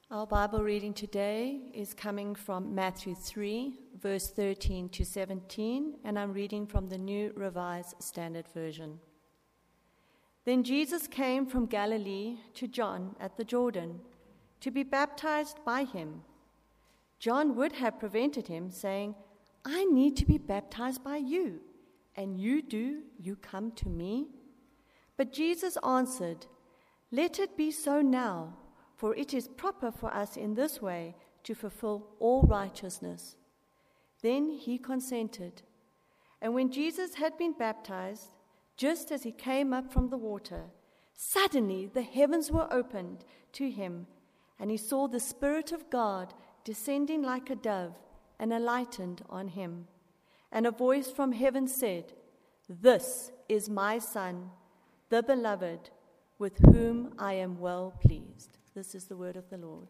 Our Bible reading today is coming from Matthew 3, verse 13 to 17, and I'm reading from the New Revised Standard Version. Then Jesus came from Galilee to John at the Jordan to be baptized by him. John would have prevented him, saying, "I need to be baptized by you, and you come to me?" But Jesus answered, "Let it be so now, for it is proper for us in this way to fulfill all righteousness." Then he consented. And when Jesus had been baptized, just as he came up from the water, suddenly the heavens were opened to him, and he saw the Spirit of God descending like a dove and alighted on him. And a voice from heaven said, "This is my Son, the beloved, with whom I am well pleased." This is the word of the Lord.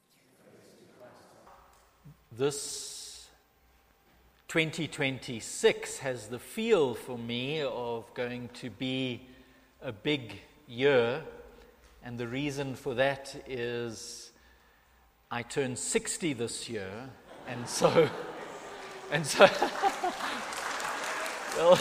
This 2026 has the feel for me of going to be a big year, and the reason for that is I turned 60 this year, and so well,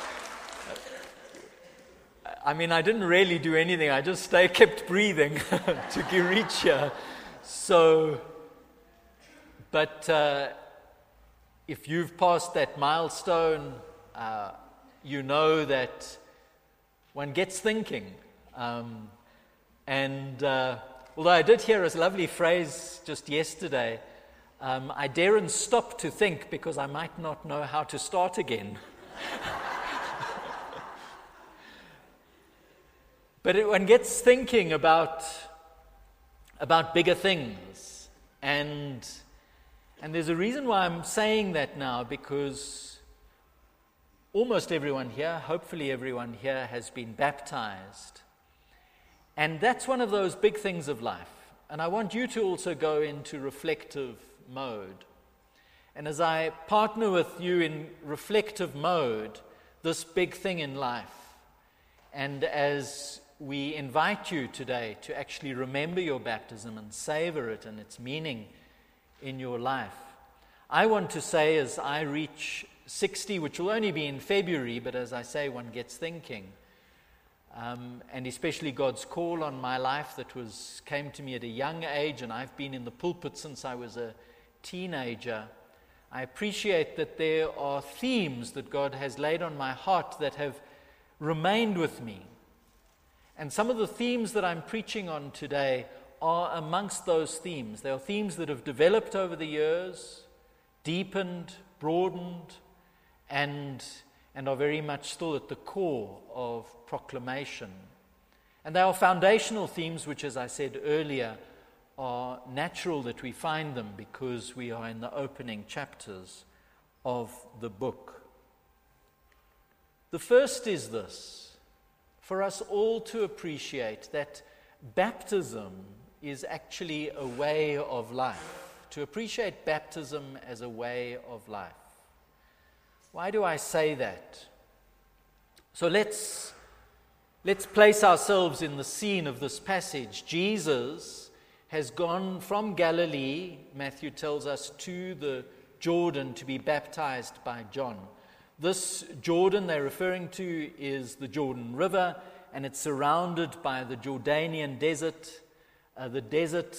I mean, I didn't really do anything. I just kept breathing to reach here. So, but if you've passed that milestone, you know that one gets thinking. And although I did hear a lovely phrase just yesterday, I daren't stop to think because I might not know how to start again. But one gets thinking about bigger things, and there's a reason why I'm saying that now, because almost everyone here, hopefully everyone here, has been baptized, and that's one of those big things of life. And I want you to also go into reflective mode. And as I partner with you in reflective mode, this big thing in life, and as we invite you today to actually remember your baptism and savor it and its meaning in your life, I want to say, as I reach 60, which will only be in February, but as I say, one gets thinking, and especially God's call on my life that came to me at a young age, and I've been in the pulpit since I was a teenager. I appreciate that there are themes that God has laid on my heart that have remained with me. And some of the themes that I'm preaching on today are amongst those themes. They are themes that have developed over the years, deepened, broadened, and are very much still at the core of proclamation. And they are foundational themes which, as I said earlier, are natural that we find them because we are in the opening chapters of the book. The first is this: for us all to appreciate that baptism is actually a way of life. To appreciate baptism as a way of life. Why do I say that? So let's place ourselves in the scene of this passage. Jesus has gone from Galilee, Matthew tells us, to the Jordan to be baptized by John. This Jordan they're referring to is the Jordan River, and it's surrounded by the Jordanian desert, the desert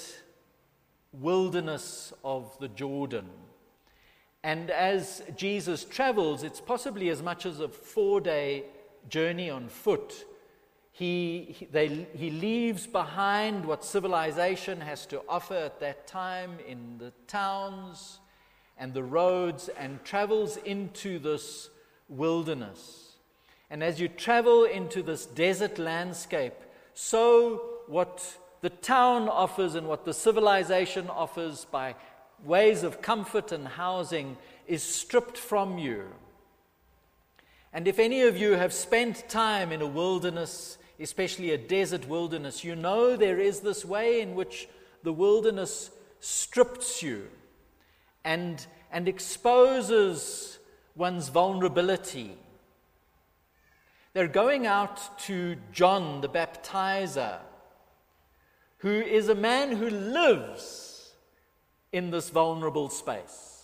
wilderness of the Jordan. And as Jesus travels, it's possibly as much as a 4-day journey on foot. He leaves behind what civilization has to offer at that time in the towns and the roads, and travels into this wilderness. And as you travel into this desert landscape, so what the town offers and what the civilization offers by ways of comfort and housing is stripped from you. And if any of you have spent time in a wilderness, especially a desert wilderness, you know there is this way in which the wilderness strips you and exposes one's vulnerability. They're going out to John the Baptizer, who is a man who lives in this vulnerable space.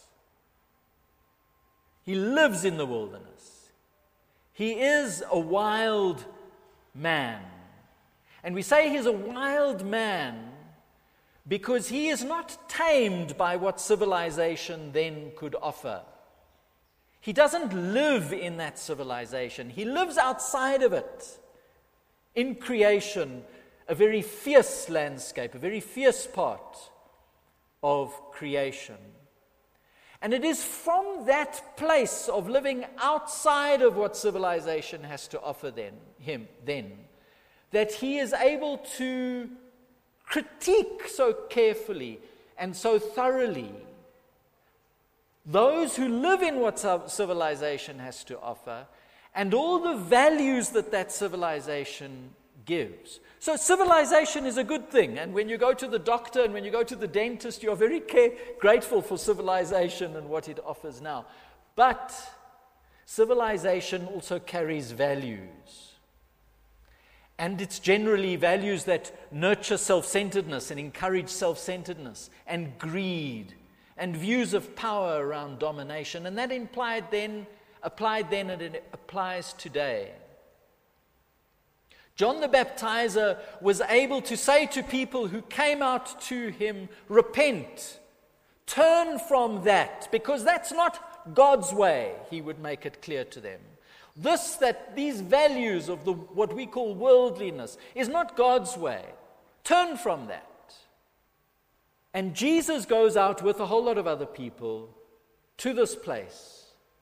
He lives in the wilderness. He is a wild man. And we say he's a wild man because he is not tamed by what civilization then could offer. He doesn't live in that civilization. He lives outside of it. In creation, a very fierce landscape, a very fierce part of creation. And it is from that place of living outside of what civilization has to offer him that he is able to critique so carefully and so thoroughly those who live in what civilization has to offer and all the values that civilization gives. So civilization is a good thing, and when you go to the doctor and when you go to the dentist, you're very grateful for civilization and what it offers now. But civilization also carries values. And it's generally values that nurture self-centeredness and encourage self-centeredness and greed and views of power around domination. And that applied then and it applies today. John the Baptizer was able to say to people who came out to him, repent, turn from that, because that's not God's way, he would make it clear to them. These values of what we call worldliness is not God's way. Turn from that. And Jesus goes out with a whole lot of other people to this place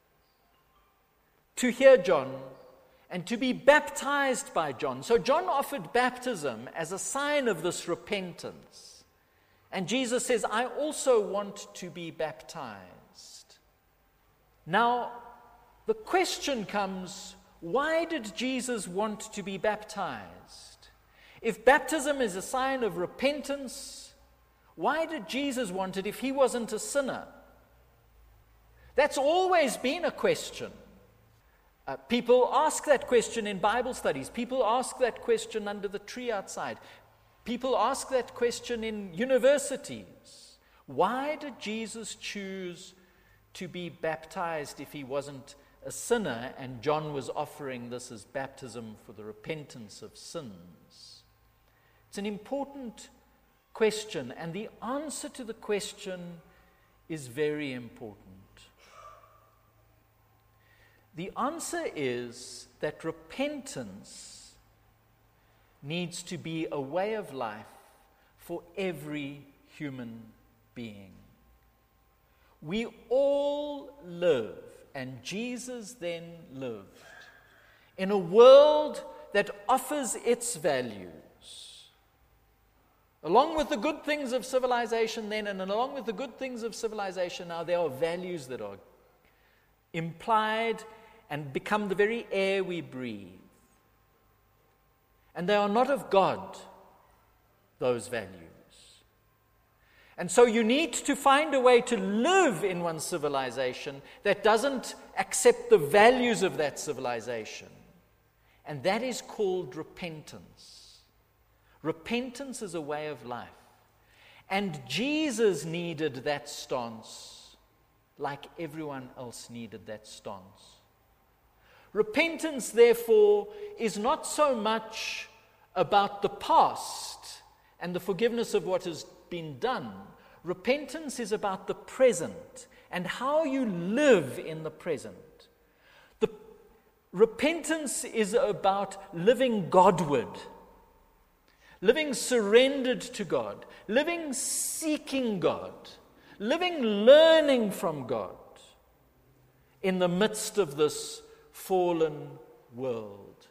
to hear John and to be baptized by John. So John offered baptism as a sign of this repentance. And Jesus says, I also want to be baptized. Now, the question comes, why did Jesus want to be baptized? If baptism is a sign of repentance, why did Jesus want it if he wasn't a sinner? That's always been a question. People ask that question in Bible studies. People ask that question under the tree outside. People ask that question in universities. Why did Jesus choose to be baptized if he wasn't a sinner? And John was offering this as baptism for the repentance of sins. It's an important question, and the answer to the question is very important. The answer is that repentance needs to be a way of life for every human being. We all live, and Jesus then lived, in a world that offers its values. Along with the good things of civilization then, and along with the good things of civilization now, there are values that are implied and become the very air we breathe. And they are not of God, those values. And so you need to find a way to live in one civilization that doesn't accept the values of that civilization. And that is called repentance. Repentance is a way of life. And Jesus needed that stance like everyone else needed that stance. Repentance, therefore, is not so much about the past and the forgiveness of what has been done. Repentance is about the present and how you live in the present. Repentance is about living Godward, living surrendered to God, living seeking God, living learning from God in the midst of this fallen world.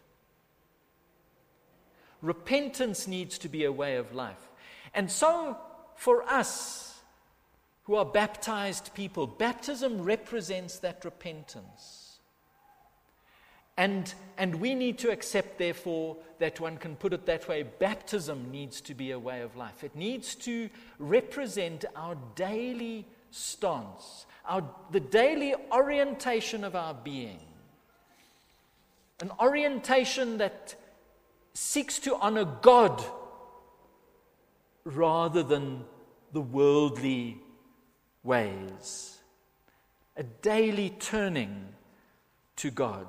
Repentance needs to be a way of life. And so, for us who are baptized people, baptism represents that repentance. And we need to accept, therefore, that one can put it that way, baptism needs to be a way of life. It needs to represent our daily stance, the daily orientation of our being. An orientation that seeks to honor God rather than the worldly ways. A daily turning to God.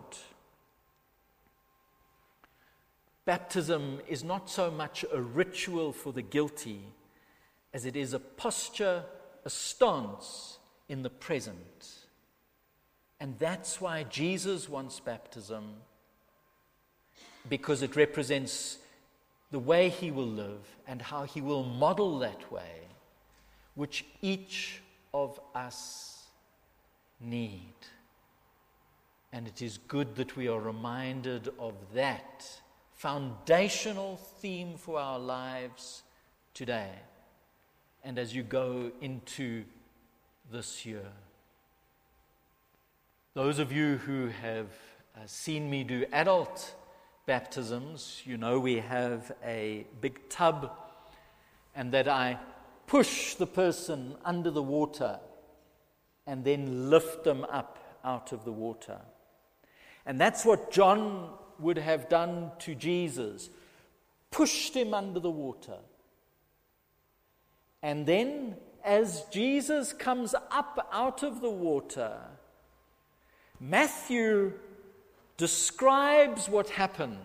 Baptism is not so much a ritual for the guilty as it is a posture, a stance in the present. And that's why Jesus wants baptism, because it represents the way he will live and how he will model that way, which each of us need. And it is good that we are reminded of that foundational theme for our lives today and as you go into this year. Those of you who have seen me do adult baptisms, you know we have a big tub and that I push the person under the water and then lift them up out of the water. And that's what John would have done to Jesus, pushed him under the water. And then as Jesus comes up out of the water, Matthew describes what happened.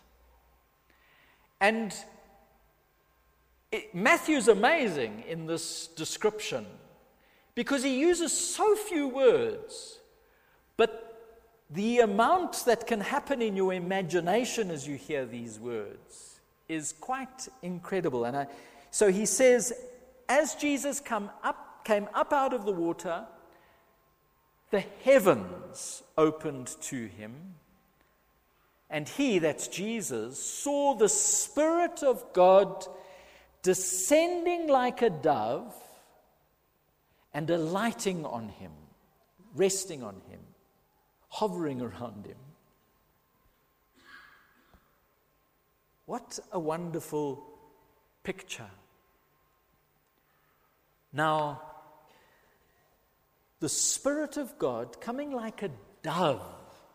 And Matthew's amazing in this description because he uses so few words, but the amount that can happen in your imagination as you hear these words is quite incredible. And so he says, as Jesus came up out of the water, the heavens opened to him, and he, that's Jesus, saw the Spirit of God descending like a dove and alighting on him, resting on him, hovering around him. What a wonderful picture. Now, the Spirit of God coming like a dove.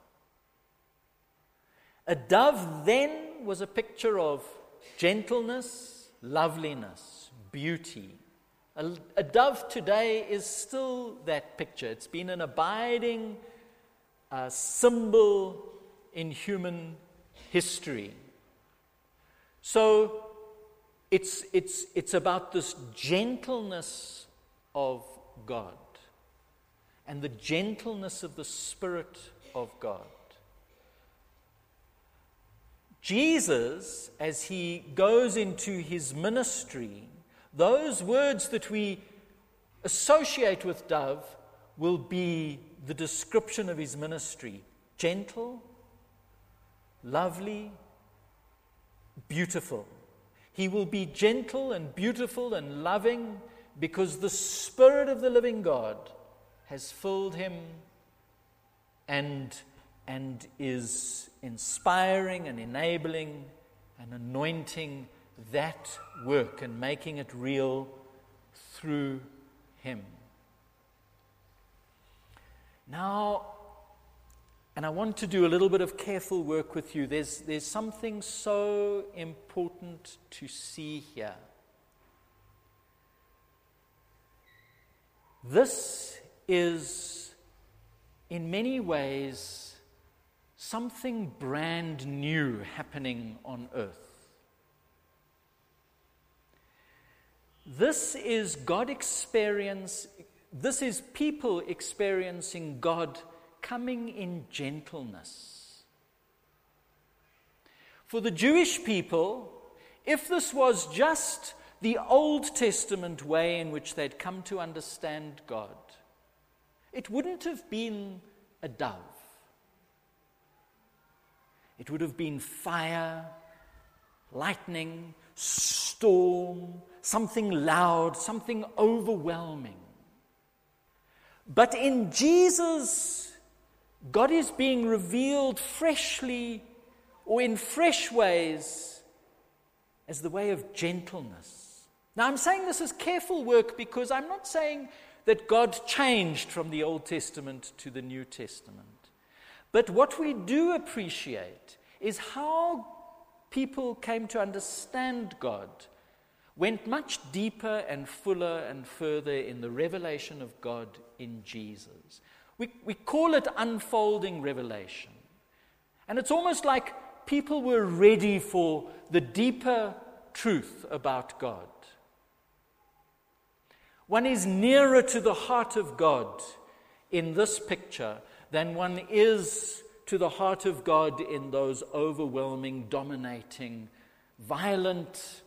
A dove then was a picture of gentleness, loveliness, beauty. A dove today is still that picture. It's been an abiding symbol in human history. So it's about this gentleness of God and the gentleness of the Spirit of God. Jesus, as he goes into his ministry, those words that we associate with dove will be the description of his ministry. Gentle, lovely, beautiful. He will be gentle and beautiful and loving because the Spirit of the living God has filled him and is inspiring and enabling and anointing that work and making it real through him. Now, and I want to do a little bit of careful work with you. There's something so important to see here. This is, in many ways, something brand new happening on earth. This is people experiencing God coming in gentleness. For the Jewish people, if this was just the Old Testament way in which they'd come to understand God, it wouldn't have been a dove. It would have been fire, lightning, storm, something loud, something overwhelming. But in Jesus, God is being revealed freshly or in fresh ways as the way of gentleness. Now, I'm saying this is careful work because I'm not saying that God changed from the Old Testament to the New Testament. But what we do appreciate is how people came to understand God went much deeper and fuller and further in the revelation of God in Jesus. We call it unfolding revelation. And it's almost like people were ready for the deeper truth about God. One is nearer to the heart of God in this picture than one is to the heart of God in those overwhelming, dominating, violent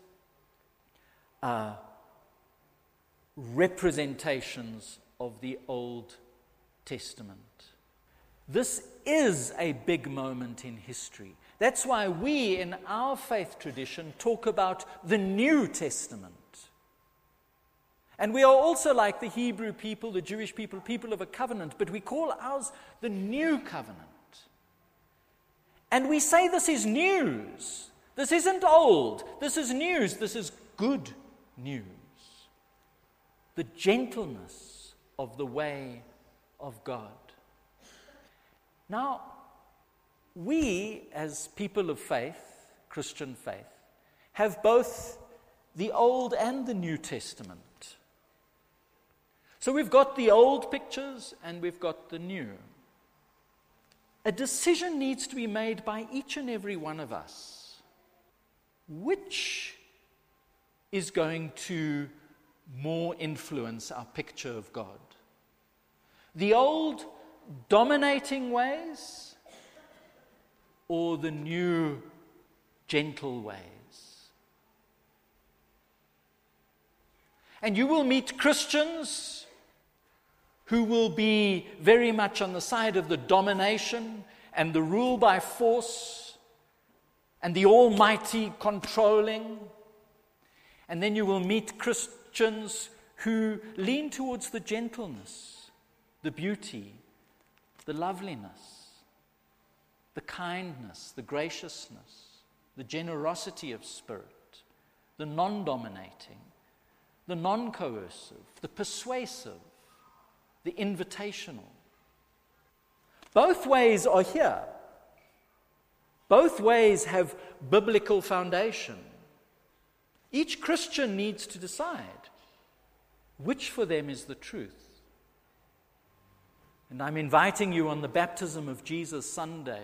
representations of the Old Testament. This is a big moment in history. That's why we, in our faith tradition, talk about the New Testament. And we are also like the Hebrew people, the Jewish people, people of a covenant, but we call ours the New Covenant. And we say this is news. This isn't old. This is news. This is good news. The gentleness of the way of God. Now, we as people of faith, Christian faith, have both the Old and the New Testament. So we've got the old pictures and we've got the new. A decision needs to be made by each and every one of us. Which is going to more influence our picture of God? The old dominating ways or the new gentle ways? And you will meet Christians who will be very much on the side of the domination and the rule by force and the almighty controlling. And then you will meet Christians who lean towards the gentleness, the beauty, the loveliness, the kindness, the graciousness, the generosity of spirit, the non-dominating, the non-coercive, the persuasive, the invitational. Both ways are here. Both ways have biblical foundation. Each Christian needs to decide which for them is the truth. And I'm inviting you on the Baptism of Jesus Sunday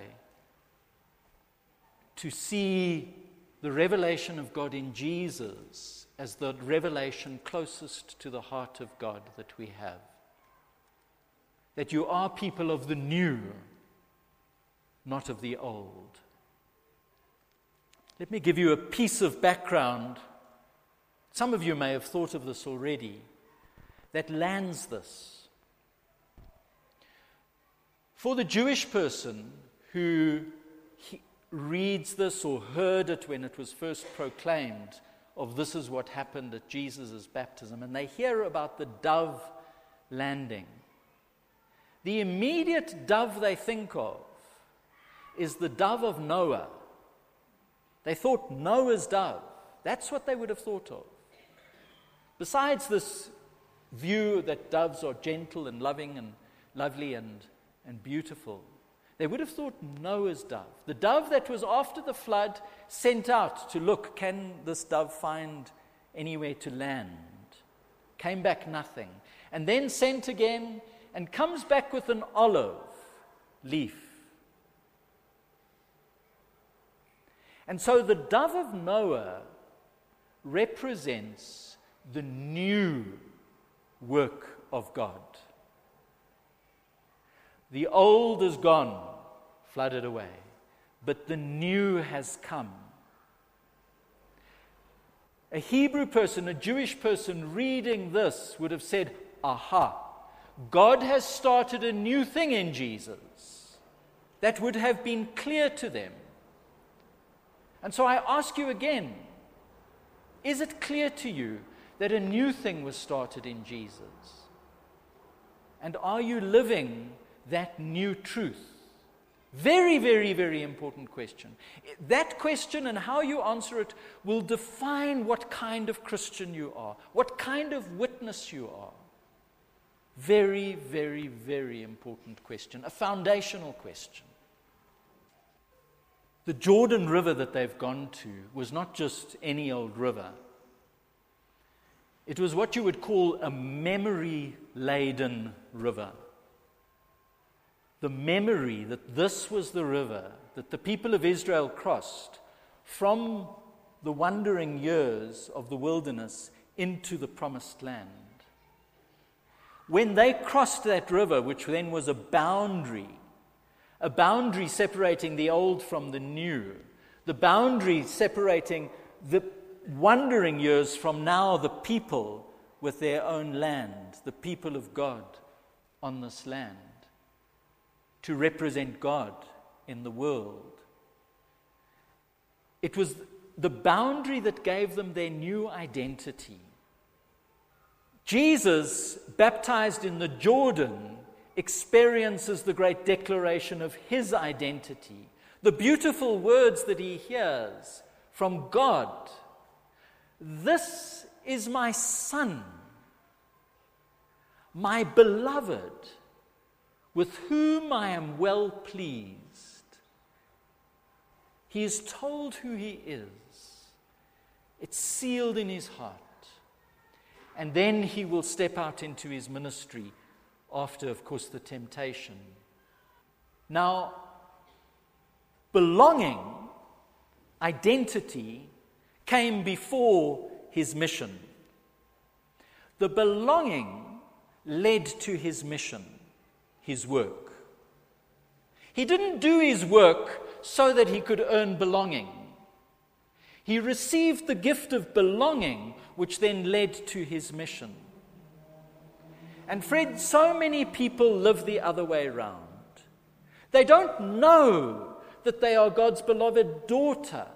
to see the revelation of God in Jesus as the revelation closest to the heart of God that we have. That you are people of the new, not of the old. Let me give you a piece of background. Some of you may have thought of this already, that lands this. For the Jewish person who reads this or heard it when it was first proclaimed, of this is what happened at Jesus' baptism, and they hear about the dove landing, the immediate dove they think of is the dove of Noah. They thought Noah's dove. That's what they would have thought of. Besides this view that doves are gentle and loving and lovely and beautiful, they would have thought Noah's dove. The dove that was after the flood sent out to look, can this dove find anywhere to land? Came back nothing. And then sent again and comes back with an olive leaf. And so the dove of Noah represents the new work of God. The old is gone, flooded away, but the new has come. A Hebrew person, a Jewish person reading this would have said, aha, God has started a new thing in Jesus. That would have been clear to them. And so I ask you again, is it clear to you that a new thing was started in Jesus? And are you living that new truth? Very, very, very important question. That question and how you answer it will define what kind of Christian you are, what kind of witness you are. Very, very, very important question, a foundational question. The Jordan River that they've gone to was not just any old river. It was what you would call a memory-laden river. The memory that this was the river that the people of Israel crossed from the wandering years of the wilderness into the promised land. When they crossed that river, which then was a boundary separating the old from the new, the boundary separating the wandering years from now the people with their own land, the people of God on this land, to represent God in the world. It was the boundary that gave them their new identity. Jesus, baptized in the Jordan, experiences the great declaration of his identity, the beautiful words that he hears from God. This is my Son, my beloved, with whom I am well pleased. He is told who he is. It's sealed in his heart. And then he will step out into his ministry after, of course, the temptation. Now, belonging, identity, came before his mission. The belonging led to his mission, his work. He didn't do his work so that he could earn belonging. He received the gift of belonging, which then led to his mission. And Fred, so many people live the other way around. They don't know that they are God's beloved daughter.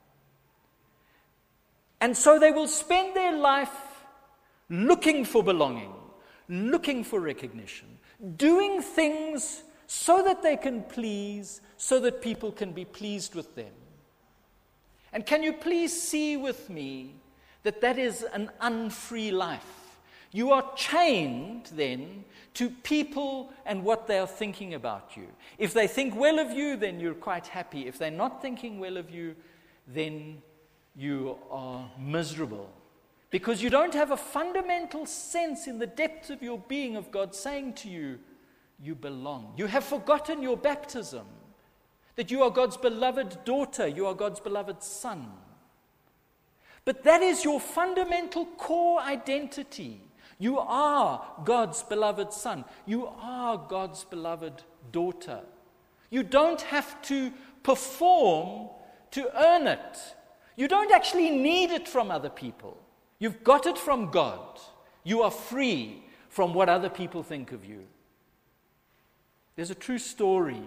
And so they will spend their life looking for belonging, looking for recognition, doing things so that they can please, so that people can be pleased with them. And can you please see with me that that is an unfree life? You are chained then to people and what they are thinking about you. If they think well of you, then you're quite happy. If they're not thinking well of you, then you are miserable. Because you don't have a fundamental sense in the depths of your being of God saying to you, you belong. You have forgotten your baptism, that you are God's beloved daughter, you are God's beloved son. But that is your fundamental core identity. You are God's beloved son. You are God's beloved daughter. You don't have to perform to earn it. You don't actually need it from other people. You've got it from God. You are free from what other people think of you. There's a true story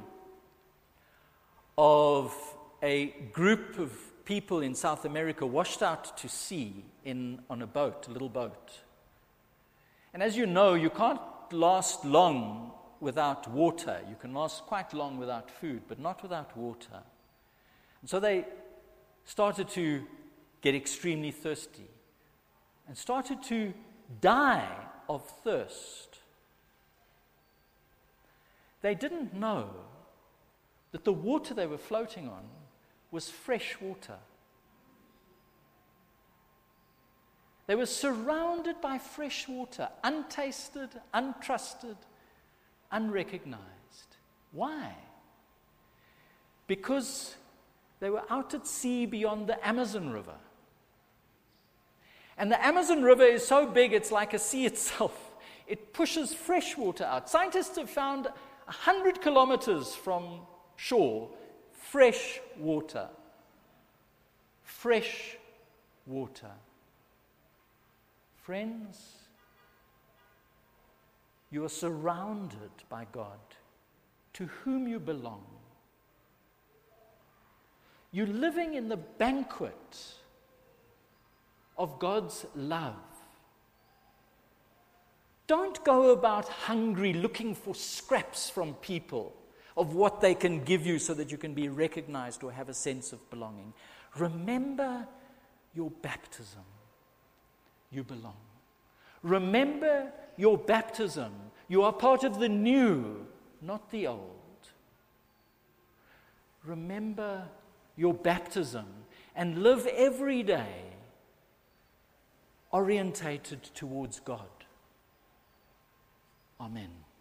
of a group of people in South America washed out to sea on a boat, a little boat. And as you know, you can't last long without water. You can last quite long without food, but not without water. And so they started to get extremely thirsty and started to die of thirst. They didn't know that the water they were floating on was fresh water. They were surrounded by fresh water, untasted, untrusted, unrecognized. Why? Because they were out at sea beyond the Amazon River. And the Amazon River is so big, it's like a sea itself. It pushes fresh water out. Scientists have found 100 kilometers from shore, fresh water. Fresh water. Friends, you are surrounded by God, to whom you belong. You're living in the banquet of God's love. Don't go about hungry, looking for scraps from people of what they can give you so that you can be recognized or have a sense of belonging. Remember your baptism. You belong. Remember your baptism. You are part of the new, not the old. Remember your baptism and live every day orientated towards God. Amen.